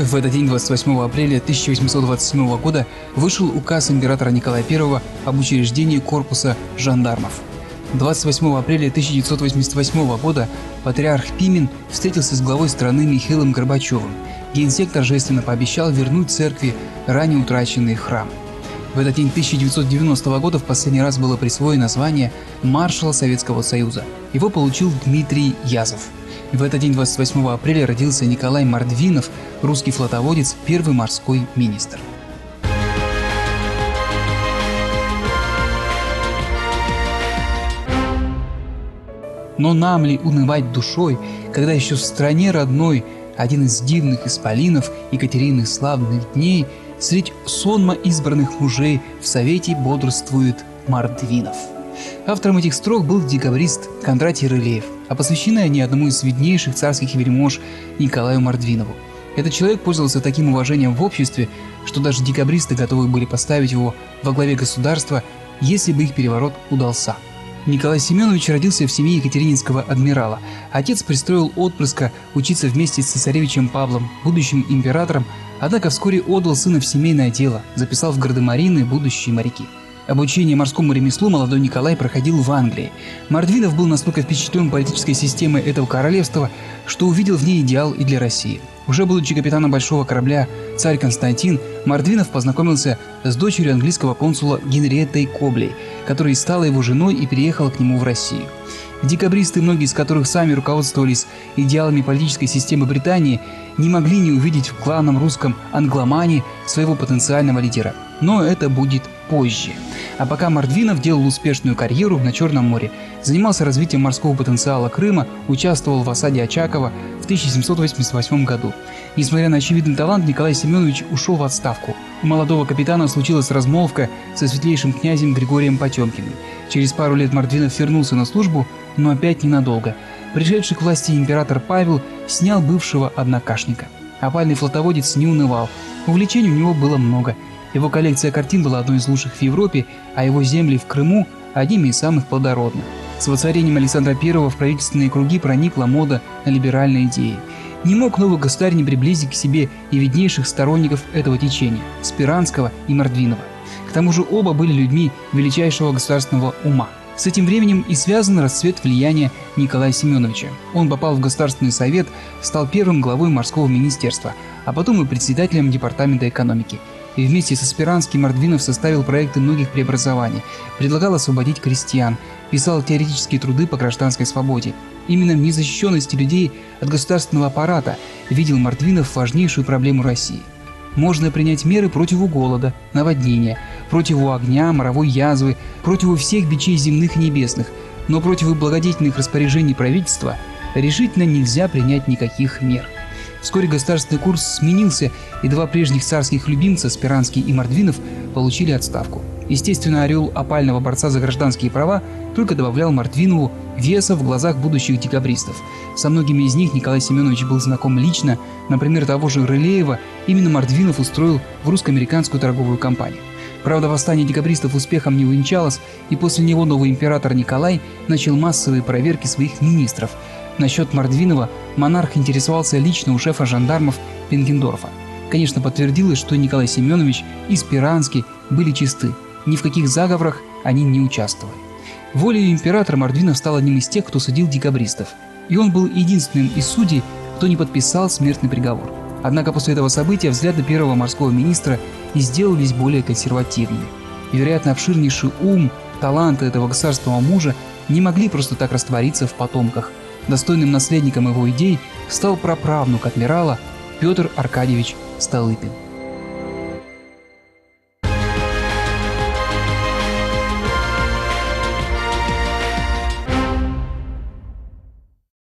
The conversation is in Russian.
В этот день, 28 апреля 1827 года, вышел указ императора Николая I об учреждении корпуса жандармов. 28 апреля 1988 года патриарх Пимен встретился с главой страны Михаилом Горбачевым. Генсек торжественно пообещал вернуть церкви ранее утраченные храмы. В этот день 1990 года в последний раз было присвоено звание маршала Советского Союза. Его получил Дмитрий Язов. В этот день, 28 апреля, родился Николай Мордвинов, русский флотоводец, первый морской министр. Но нам ли унывать душой, когда еще в стране родной один из дивных исполинов Екатерины славных дней средь сонма избранных мужей в совете бодрствует Мордвинов? Автором этих строк был декабрист Кондратий Рылеев, а посвящены они одному из виднейших царских вельмож Николаю Мордвинову. Этот человек пользовался таким уважением в обществе, что даже декабристы готовы были поставить его во главе государства, если бы их переворот удался. Николай Семенович родился в семье екатерининского адмирала. Отец пристроил отпрыска учиться вместе с цесаревичем Павлом, будущим императором, однако вскоре отдал сына в семейное дело, записал в гардемарины будущие моряки. Обучение морскому ремеслу молодой Николай проходил в Англии. Мордвинов был настолько впечатлен политической системой этого королевства, что увидел в ней идеал и для России. Уже будучи капитаном большого корабля «Царь Константин», Мордвинов познакомился с дочерью английского консула Генриеттой Коблей, которая стала его женой и переехала к нему в Россию. Декабристы, многие из которых сами руководствовались идеалами политической системы Британии, не могли не увидеть в главном русском англомане своего потенциального лидера. Но это будет позже. А пока Мордвинов делал успешную карьеру на Черном море, занимался развитием морского потенциала Крыма, участвовал в осаде Очакова в 1788 году. Несмотря на очевидный талант, Николай Семенович ушел в отставку. У молодого капитана случилась размолвка со светлейшим князем Григорием Потемкиным. Через пару лет Мордвинов вернулся на службу, но опять ненадолго. Пришедший к власти император Павел снял бывшего однокашника. Опальный флотоводец не унывал. Увлечений у него было много. Его коллекция картин была одной из лучших в Европе, а его земли в Крыму – одними из самых плодородных. С воцарением Александра I в правительственные круги проникла мода на либеральные идеи. Не мог новый государь не приблизить к себе и виднейших сторонников этого течения – Спиранского и Мордвинова. К тому же оба были людьми величайшего государственного ума. С этим временем и связан расцвет влияния Николая Семеновича. Он попал в Государственный совет, стал первым главой морского министерства, а потом и председателем департамента экономики. И вместе со Спиранским Мордвинов составил проекты многих преобразований, предлагал освободить крестьян, писал теоретические труды по гражданской свободе. Именно в незащищенности людей от государственного аппарата видел Мордвинов важнейшую проблему России. Можно принять меры против голода, наводнения, против огня, моровой язвы, против всех бичей земных и небесных, но против благодетельных распоряжений правительства решительно нельзя принять никаких мер. Вскоре государственный курс сменился, и два прежних царских любимца, Спиранский и Мордвинов, получили отставку. Естественно, орел опального борца за гражданские права только добавлял Мордвинову веса в глазах будущих декабристов. Со многими из них Николай Семенович был знаком лично, например, того же Рылеева именно Мордвинов устроил в русско-американскую торговую компанию. Правда, восстание декабристов успехом не увенчалось, и после него новый император Николай начал массовые проверки своих министров. Насчет Мордвинова монарх интересовался лично у шефа жандармов Пенкендорфа. Конечно, подтвердилось, что Николай Семенович и Спиранский были чисты. Ни в каких заговорах они не участвовали. Волею императора Мордвинов стал одним из тех, кто судил декабристов. И он был единственным из судей, кто не подписал смертный приговор. Однако после этого события взгляды первого морского министра и сделались более консервативными. И, вероятно, обширнейший ум, таланты этого государственного мужа не могли просто так раствориться в потомках. Достойным наследником его идей стал праправнук адмирала Петр Аркадьевич Столыпин.